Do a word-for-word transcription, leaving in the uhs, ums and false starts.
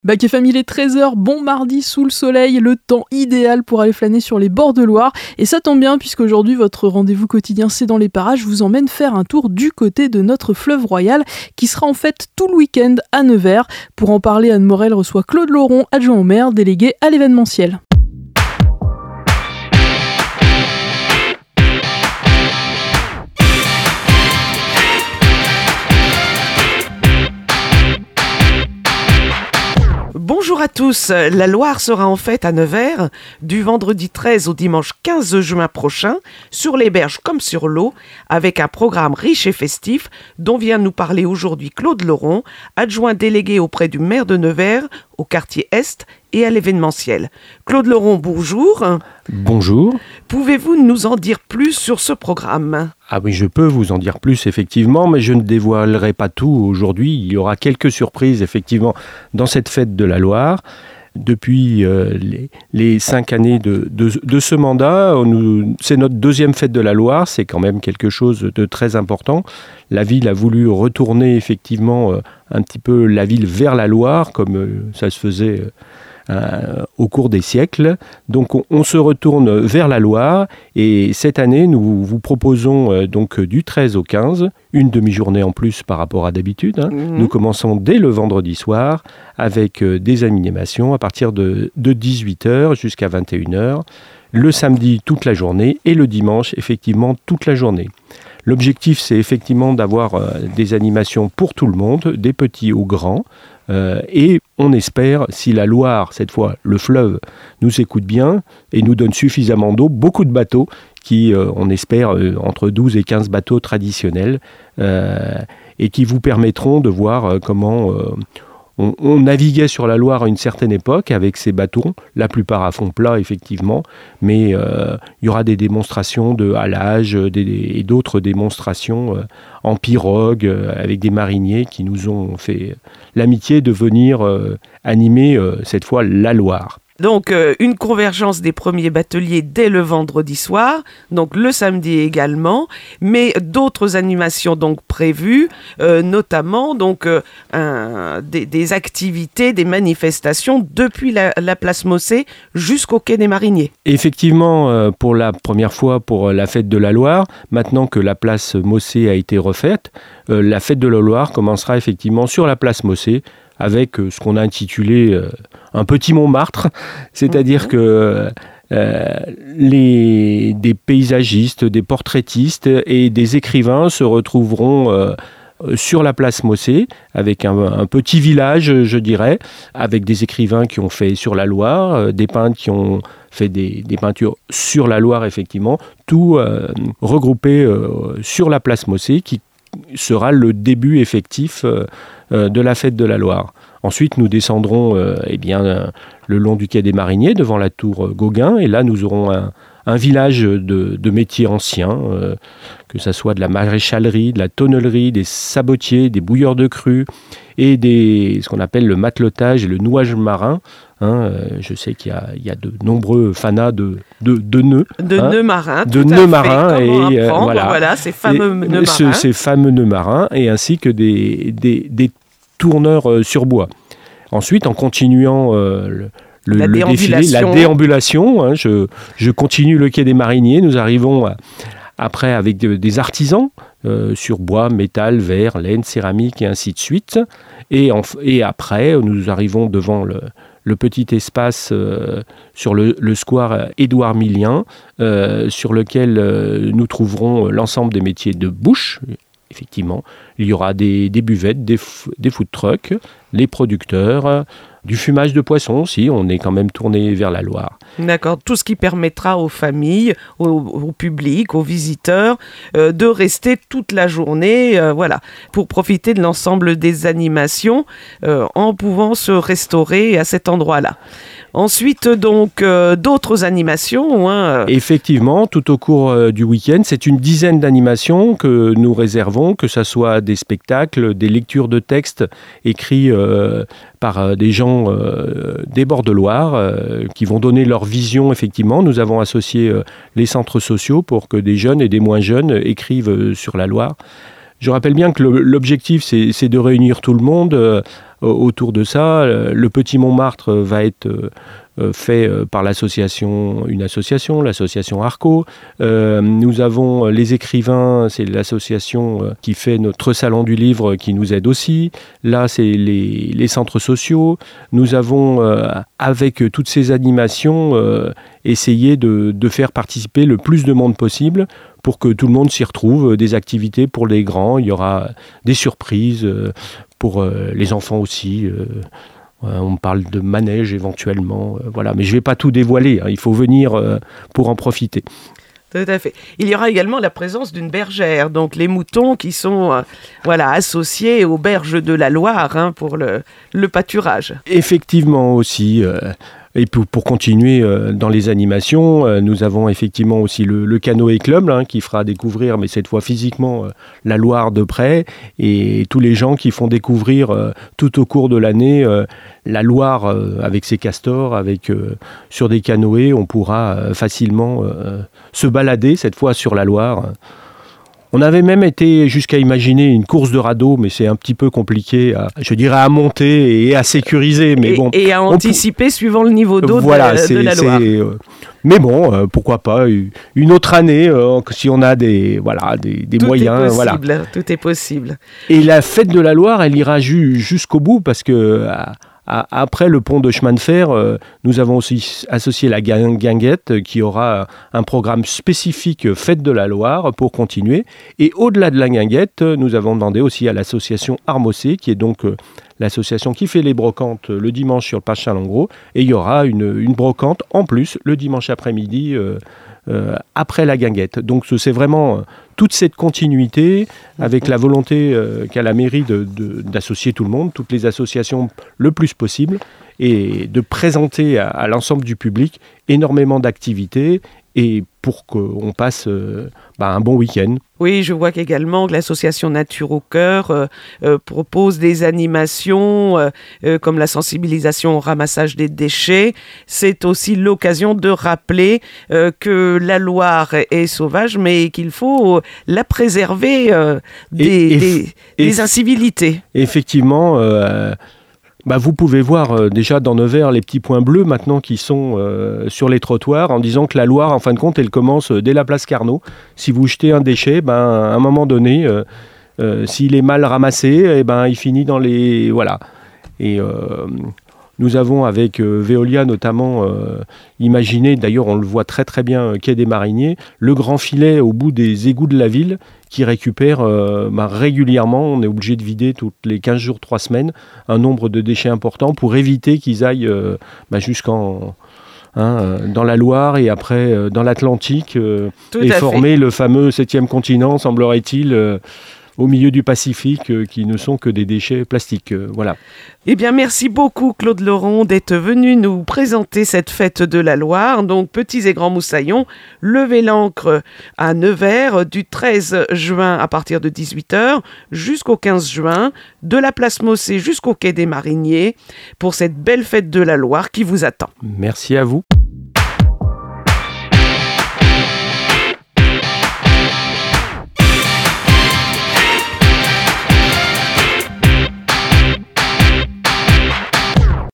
Bac F M, il est treize heures, bon mardi sous le soleil, le temps idéal pour aller flâner sur les bords de Loire. Et ça tombe bien puisqu'aujourd'hui, votre rendez-vous quotidien, c'est dans les parages. Je vous emmène faire un tour du côté de notre fleuve royal qui sera en fait tout le week-end à Nevers. Pour en parler, Anne Morel reçoit Claude Lauron, adjoint au maire, délégué à l'événementiel. Bonjour à tous, la Loire sera en fête à Nevers du vendredi treize au dimanche quinze juin prochain, sur les berges comme sur l'eau, avec un programme riche et festif dont vient nous parler aujourd'hui Claude Lauron, adjoint délégué auprès du maire de Nevers au quartier Est et à l'événementiel. Claude Lauron, bonjour. Bonjour. Pouvez-vous nous en dire plus sur ce programme ? Ah oui, je peux vous en dire plus, effectivement, mais je ne dévoilerai pas tout aujourd'hui. Il y aura quelques surprises, effectivement, dans cette fête de la Loire. Depuis euh, les, les cinq années de, de, de ce mandat, nous, c'est notre deuxième fête de la Loire, c'est quand même quelque chose de très important. La ville a voulu retourner, effectivement, euh, un petit peu la ville vers la Loire, comme euh, ça se faisait euh, Euh, au cours des siècles. Donc on, on se retourne vers la Loire et cette année nous vous proposons euh, donc du treize au quinze, une demi-journée en plus par rapport à d'habitude. Hein. Mmh. Nous commençons dès le vendredi soir avec euh, des animations à partir de, de dix-huit heures jusqu'à vingt et une heures, le samedi toute la journée et le dimanche effectivement toute la journée. L'objectif, c'est effectivement d'avoir euh, des animations pour tout le monde, des petits aux grands. Euh, et on espère, si la Loire, cette fois le fleuve, nous écoute bien et nous donne suffisamment d'eau, beaucoup de bateaux qui, euh, on espère, euh, entre douze et quinze bateaux traditionnels euh, et qui vous permettront de voir euh, comment euh, on, on naviguait sur la Loire à une certaine époque avec ces bateaux, la plupart à fond plat effectivement, mais euh, il y aura des démonstrations de halage des, des, et d'autres démonstrations euh, en pirogue euh, avec des mariniers qui nous ont fait l'amitié de venir euh, animer euh, cette fois la Loire. Donc, euh, une convergence des premiers bateliers dès le vendredi soir, donc le samedi également, mais d'autres animations donc prévues, euh, notamment donc euh, un, des, des activités, des manifestations depuis la, la place Mossé jusqu'au quai des Mariniers. Effectivement, euh, pour la première fois pour la fête de la Loire, maintenant que la place Mossé a été refaite, euh, la fête de la Loire commencera effectivement sur la place Mossé, avec ce qu'on a intitulé euh, un petit Montmartre, c'est-à-dire mmh. que euh, les, des paysagistes, des portraitistes et des écrivains se retrouveront euh, sur la place Mossé, avec un, un petit village, je dirais, avec des écrivains qui ont fait sur la Loire, euh, des peintres qui ont fait des, des peintures sur la Loire, effectivement, tout euh, regroupé euh, sur la place Mossé, qui sera le début effectif euh, de la fête de la Loire. Ensuite, nous descendrons euh, eh bien, euh, le long du quai des Mariniers, devant la tour euh, Gauguin, et là, nous aurons un, un village de, de métiers anciens, euh, que ce soit de la maréchalerie, de la tonnellerie, des sabotiers, des bouilleurs de crues, et des, ce qu'on appelle le matelotage et le nouage marin. Hein, euh, je sais qu'il y a, il y a de nombreux fanats de, de, de nœuds. De hein, nœuds marins, de tout nœuds à marins fait. Et euh, voilà, voilà, ces fameux et, nœuds ce, marins. Ces fameux nœuds marins, et ainsi que des, des, des tourneurs euh, sur bois. Ensuite, en continuant euh, le, le, la, le défilé, la déambulation, hein, je, je continue le quai des Mariniers, nous arrivons à, après avec de, des artisans euh, sur bois, métal, verre, laine, céramique et ainsi de suite. Et, en, et après, nous arrivons devant le, le petit espace euh, sur le, le square Édouard Millien, euh, sur lequel euh, nous trouverons l'ensemble des métiers de bouche. Effectivement, il y aura des, des buvettes, des, f- des food trucks, les producteurs, euh, du fumage de poissons aussi, on est quand même tourné vers la Loire. D'accord, tout ce qui permettra aux familles, au, au public, aux visiteurs euh, de rester toute la journée, euh, voilà, pour profiter de l'ensemble des animations euh, en pouvant se restaurer à cet endroit-là. Ensuite, donc, euh, d'autres animations. Hein. Effectivement, tout au cours euh, du week-end, c'est une dizaine d'animations que nous réservons, que ce soit des spectacles, des lectures de textes écrits euh, par euh, des gens euh, des bords de Loire euh, qui vont donner leur vision, effectivement. Nous avons associé euh, les centres sociaux pour que des jeunes et des moins jeunes écrivent euh, sur la Loire. Je rappelle bien que le, l'objectif, c'est, c'est de réunir tout le monde euh, autour de ça. Le Petit Montmartre va être fait par l'association, une association, l'association Arco. Euh, nous avons les écrivains, c'est l'association qui fait notre salon du livre qui nous aide aussi. Là, c'est les, les centres sociaux. Nous avons, euh, avec toutes ces animations, euh, essayé de, de faire participer le plus de monde possible pour que tout le monde s'y retrouve. Des activités pour les grands, il y aura des surprises pour les enfants aussi. On parle de manège éventuellement, voilà. Mais je ne vais pas tout dévoiler, hein. Il faut venir pour en profiter. Tout à fait. Il y aura également la présence d'une bergère, donc les moutons qui sont euh, voilà, associés aux berges de la Loire hein, pour le, le pâturage. Effectivement aussi. Euh, et pour, pour continuer euh, dans les animations, euh, nous avons effectivement aussi le, le canoë club hein, qui fera découvrir, mais cette fois physiquement, euh, la Loire de près. Et tous les gens qui font découvrir euh, tout au cours de l'année euh, la Loire euh, avec ses castors, avec, euh, sur des canoës, on pourra euh, facilement euh, se balader cette fois sur la Loire. On avait même été jusqu'à imaginer une course de radeau, mais c'est un petit peu compliqué, à, je dirais, à monter et à sécuriser. Mais et, bon, et à anticiper pour... suivant le niveau d'eau voilà, de, de la Loire. Euh, mais bon, euh, pourquoi pas une autre année, euh, si on a des, voilà, des, des tout moyens. Est possible, voilà. Tout est possible. Et la fête de la Loire, elle ira ju- jusqu'au bout, parce que... À, Après le pont de chemin de fer, euh, nous avons aussi associé la guinguette qui aura un programme spécifique Fête de la Loire pour continuer. Et au-delà de la guinguette, nous avons demandé aussi à l'association Armocé, qui est donc euh, l'association qui fait les brocantes le dimanche sur le Pache Saint-Langros. Et il y aura une, une brocante en plus le dimanche après-midi euh, euh, après la guinguette. Donc c'est vraiment... Euh, toute cette continuité avec la volonté euh, qu'a la mairie de, de, d'associer tout le monde, toutes les associations le plus possible et de présenter à, à l'ensemble du public énormément d'activités et pour qu'on passe euh, bah, un bon week-end. Oui, je vois qu'également que l'association Nature au Cœur euh, euh, propose des animations euh, euh, comme la sensibilisation au ramassage des déchets. C'est aussi l'occasion de rappeler euh, que la Loire est sauvage, mais qu'il faut la préserver euh, des, et, et, des, et, des incivilités. Effectivement, euh, bah vous pouvez voir euh, déjà dans Nevers les petits points bleus maintenant qui sont euh, sur les trottoirs en disant que la Loire, en fin de compte, elle commence dès la place Carnot. Si vous jetez un déchet, ben, à un moment donné, euh, euh, s'il est mal ramassé, eh ben, il finit dans les... Voilà. Et... Euh, Nous avons avec euh, Veolia notamment euh, imaginé, d'ailleurs on le voit très très bien, euh, quai des Mariniers, le grand filet au bout des égouts de la ville qui récupère euh, bah, régulièrement, on est obligé de vider toutes les quinze jours, trois semaines, un nombre de déchets important pour éviter qu'ils aillent euh, bah, jusqu'en... Hein, euh, dans la Loire et après euh, dans l'Atlantique euh, et former fait. le fameux septième continent, semblerait-il, euh, au milieu du Pacifique, euh, qui ne sont que des déchets plastiques. Euh, voilà. Eh bien, merci beaucoup Claude Laurent d'être venu nous présenter cette fête de la Loire. Donc, petits et grands moussaillons, levez l'ancre à Nevers du treize juin à partir de dix-huit heures jusqu'au quinze juin, de la place Mossé jusqu'au quai des Mariniers pour cette belle fête de la Loire qui vous attend. Merci à vous.